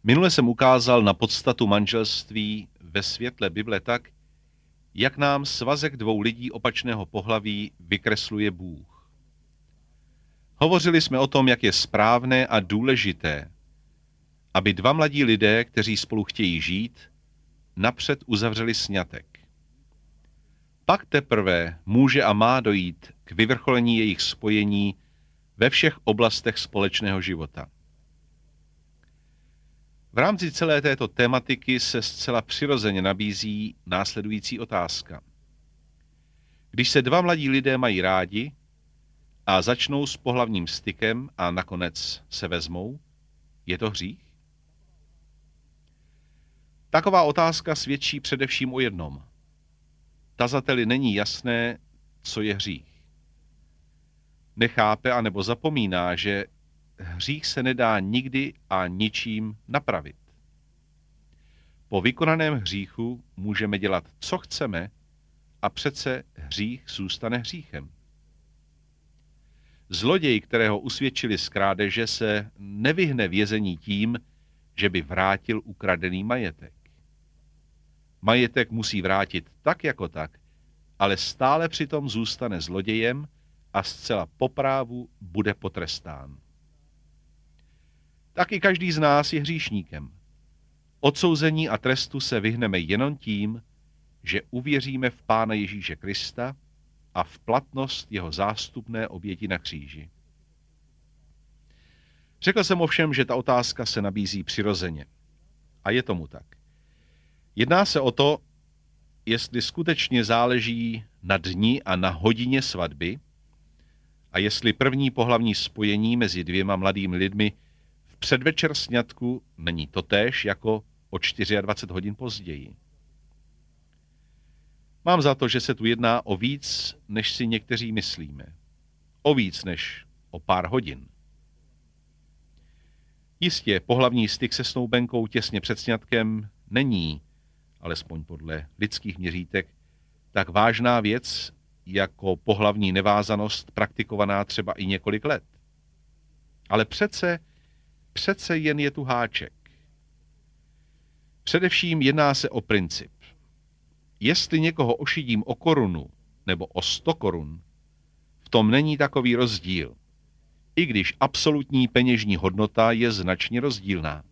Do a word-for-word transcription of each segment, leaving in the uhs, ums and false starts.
Minule jsem ukázal na podstatu manželství ve světle Bible tak, jak nám svazek dvou lidí opačného pohlaví vykresluje Bůh. Hovořili jsme o tom, jak je správné a důležité, aby dva mladí lidé, kteří spolu chtějí žít, napřed uzavřeli sňatek. Pak teprve může a má dojít k vyvrcholení jejich spojení ve všech oblastech společného života. V rámci celé této tematiky se zcela přirozeně nabízí následující otázka. Když se dva mladí lidé mají rádi a začnou s pohlavním stykem a nakonec se vezmou, je to hřích? Taková otázka svědčí především o jednom. Tazateli není jasné, co je hřích. Nechápe anebo zapomíná, že hřích se nedá nikdy a ničím napravit. Po vykonaném hříchu můžeme dělat, co chceme, a přece hřích zůstane hříchem. Zloděj, kterého usvědčili z krádeže, se nevyhne vězení tím, že by vrátil ukradený majetek. Majetek musí vrátit tak jako tak, ale stále přitom zůstane zlodějem a zcela po právu bude potrestán. Tak i každý z nás je hříšníkem. Odsouzení a trestu se vyhneme jenom tím, že uvěříme v Pána Ježíše Krista a v platnost jeho zástupné oběti na kříži. Řekl jsem ovšem, že ta otázka se nabízí přirozeně. A je tomu tak. Jedná se o to, jestli skutečně záleží na dni a na hodině svatby a jestli první pohlavní spojení mezi dvěma mladými lidmi v předvečer sňatku není totéž jako o dvacet čtyři hodin později. Mám za to, že se tu jedná o víc, než si někteří myslíme. O víc než o pár hodin. Jistě, pohlavní styk se snoubenkou těsně před sňatkem není, alespoň podle lidských měřítek, tak vážná věc jako pohlavní nevázanost praktikovaná třeba i několik let. Ale přece, přece jen je tu háček. Především jedná se o princip. Jestli někoho ošidím o korunu nebo o sto korun, v tom není takový rozdíl, i když absolutní peněžní hodnota je značně rozdílná.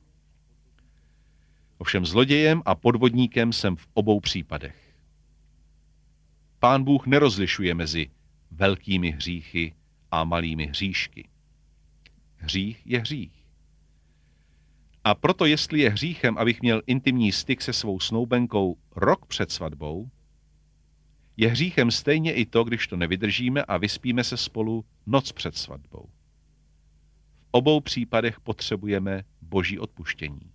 Ovšem zlodějem a podvodníkem jsem v obou případech. Pán Bůh nerozlišuje mezi velkými hříchy a malými hříšky. Hřích je hřích. A proto jestli je hříchem, abych měl intimní styk se svou snoubenkou rok před svatbou, je hříchem stejně i to, když to nevydržíme a vyspíme se spolu noc před svatbou. V obou případech potřebujeme Boží odpuštění.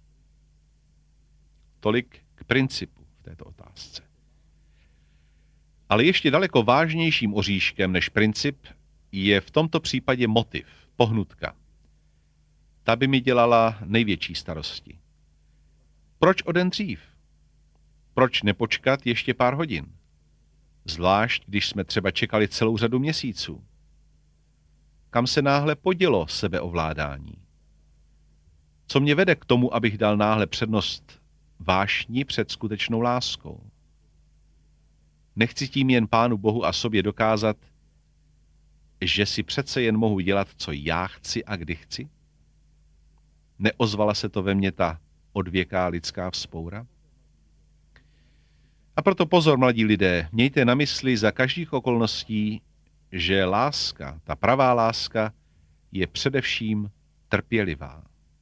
Tolik k principu v této otázce. Ale ještě daleko vážnějším oříškem než princip je v tomto případě motiv, pohnutka. Ta by mi dělala největší starosti. Proč o den dřív? Proč nepočkat ještě pár hodin? Zvlášť, když jsme třeba čekali celou řadu měsíců. Kam se náhle podělo sebeovládání? Co mě vede k tomu, abych dal náhle přednost vášni před skutečnou láskou? Nechci tím jen Pánu Bohu a sobě dokázat, že si přece jen mohu dělat, co já chci a kdy chci? Neozvala se to ve mně ta odvěká lidská vzpoura? A proto pozor, mladí lidé, mějte na mysli za každých okolností, že láska, ta pravá láska, je především trpělivá.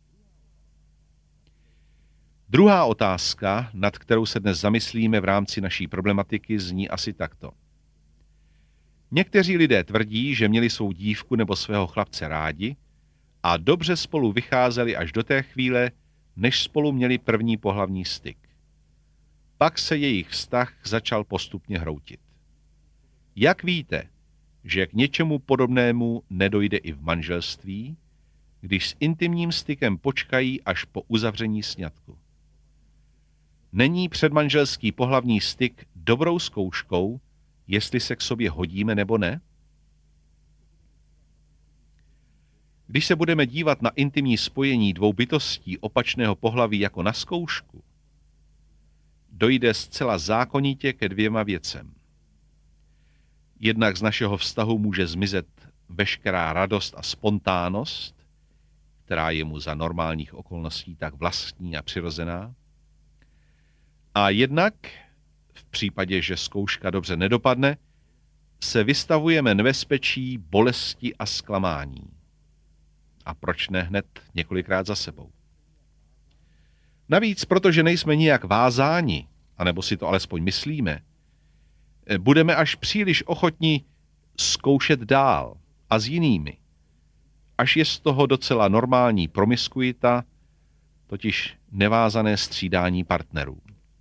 Druhá otázka, nad kterou se dnes zamyslíme v rámci naší problematiky, zní asi takto. Někteří lidé tvrdí, že měli svou dívku nebo svého chlapce rádi a dobře spolu vycházeli až do té chvíle, než spolu měli první pohlavní styk. Pak se jejich vztah začal postupně hroutit. Jak víte, že k něčemu podobnému nedojde i v manželství, když s intimním stykem počkají až po uzavření sňatku? Není předmanželský pohlavní styk dobrou zkouškou, jestli se k sobě hodíme nebo ne? Když se budeme dívat na intimní spojení dvou bytostí opačného pohlaví jako na zkoušku, dojde zcela zákonitě ke dvěma věcem. Jednak z našeho vztahu může zmizet veškerá radost a spontánnost, která je mu za normálních okolností tak vlastní a přirozená. A jednak, v případě, že zkouška dobře nedopadne, se vystavujeme nebezpečí, bolesti a zklamání. A proč ne hned několikrát za sebou? Navíc, protože nejsme nijak vázáni, anebo si to alespoň myslíme, budeme až příliš ochotní zkoušet dál a s jinými, až je z toho docela normální promiskuita, totiž nevázané střídání partnerů.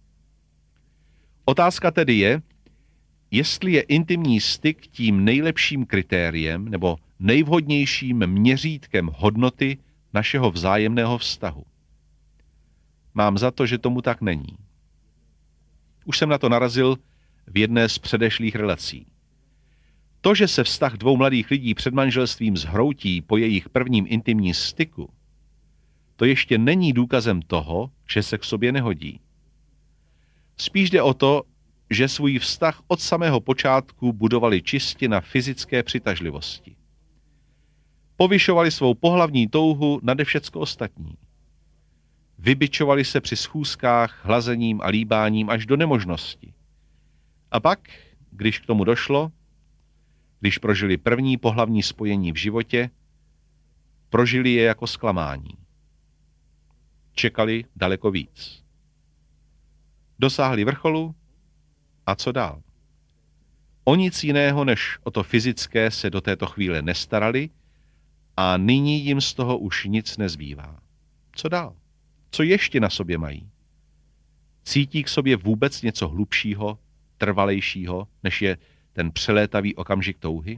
Otázka tedy je, jestli je intimní styk tím nejlepším kritériem nebo nejvhodnějším měřítkem hodnoty našeho vzájemného vztahu. Mám za to, že tomu tak není. Už jsem na to narazil v jedné z předešlých relací. To, že se vztah dvou mladých lidí před manželstvím zhroutí po jejich prvním intimním styku, to ještě není důkazem toho, že se k sobě nehodí. Spíš jde o to, že svůj vztah od samého počátku budovali čistě na fyzické přitažlivosti. Povyšovali svou pohlavní touhu nade všecko ostatní. Vybičovali se při schůzkách hlazením a líbáním až do nemožnosti. A pak, když k tomu došlo, když prožili první pohlavní spojení v životě, prožili je jako zklamání. Čekali daleko víc. Dosáhli vrcholu a co dál? O nic jiného než o to fyzické se do této chvíle nestarali a nyní jim z toho už nic nezbývá. Co dál? Co ještě na sobě mají? Cítí k sobě vůbec něco hlubšího, trvalejšího, než je ten přelétavý okamžik touhy?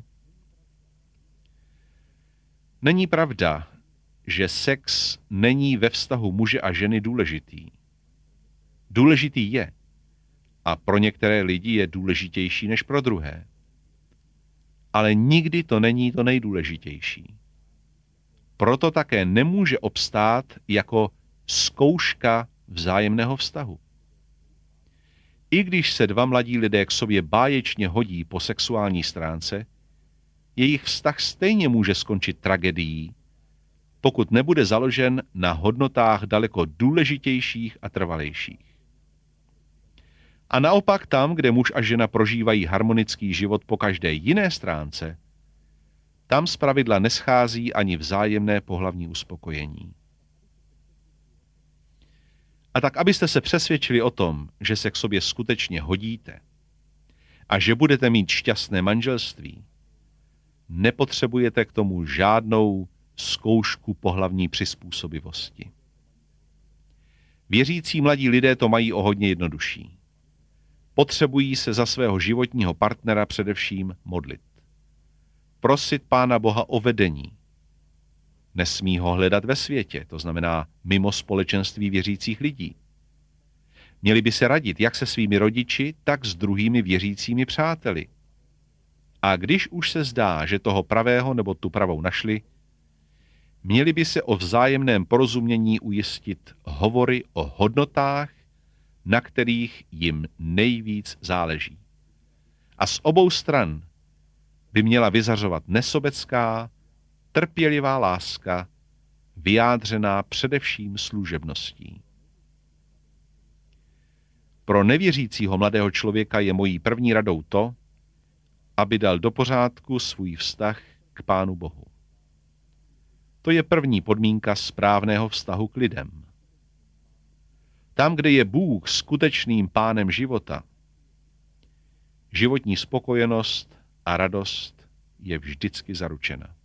Není pravda, že sex není ve vztahu muže a ženy důležitý. Důležitý je. A pro některé lidi je důležitější než pro druhé. Ale nikdy to není to nejdůležitější. Proto také nemůže obstát jako zkouška vzájemného vztahu. I když se dva mladí lidé k sobě báječně hodí po sexuální stránce, jejich vztah stejně může skončit tragédií, pokud nebude založen na hodnotách daleko důležitějších a trvalejších. A naopak tam, kde muž a žena prožívají harmonický život po každé jiné stránce, tam zpravidla neschází ani vzájemné pohlavní uspokojení. A tak, abyste se přesvědčili o tom, že se k sobě skutečně hodíte a že budete mít šťastné manželství, nepotřebujete k tomu žádnou zkoušku pohlavní přizpůsobivosti. Věřící mladí lidé to mají o hodně jednodušší. Potřebují se za svého životního partnera především modlit. Prosit Pána Boha o vedení. Nesmí ho hledat ve světě, to znamená mimo společenství věřících lidí. Měli by se radit jak se svými rodiči, tak s druhými věřícími přáteli. A když už se zdá, že toho pravého nebo tu pravou našli, měli by se o vzájemném porozumění ujistit hovory o hodnotách, na kterých jim nejvíc záleží. A z obou stran by měla vyzařovat nesobecká, trpělivá láska, vyjádřená především služebností. Pro nevěřícího mladého člověka je mojí první radou to, aby dal do pořádku svůj vztah k Pánu Bohu. To je první podmínka správného vztahu k lidem. Tam, kde je Bůh skutečným pánem života, životní spokojenost a radost je vždycky zaručena.